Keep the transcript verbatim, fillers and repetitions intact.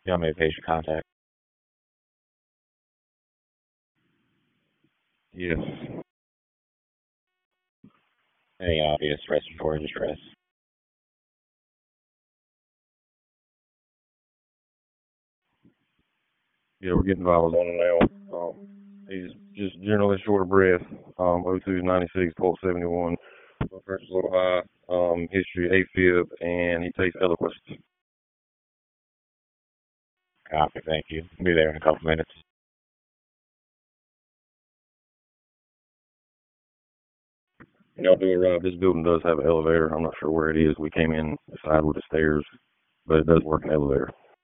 You want me to patient contact? Yes. Any obvious respiratory distress? Yeah, we're getting vitals on him now. Um, he's just generally short of breath. Um, O two is ninety-six, pulse seventy-one. Blood pressure's a little high. Um, history AFib, and he takes Eliquis. Copy, thank you. Be there in a couple minutes. Y'all do arrive. This building does have an elevator. I'm not sure where it is. We came in the side with the stairs, but it does work an elevator.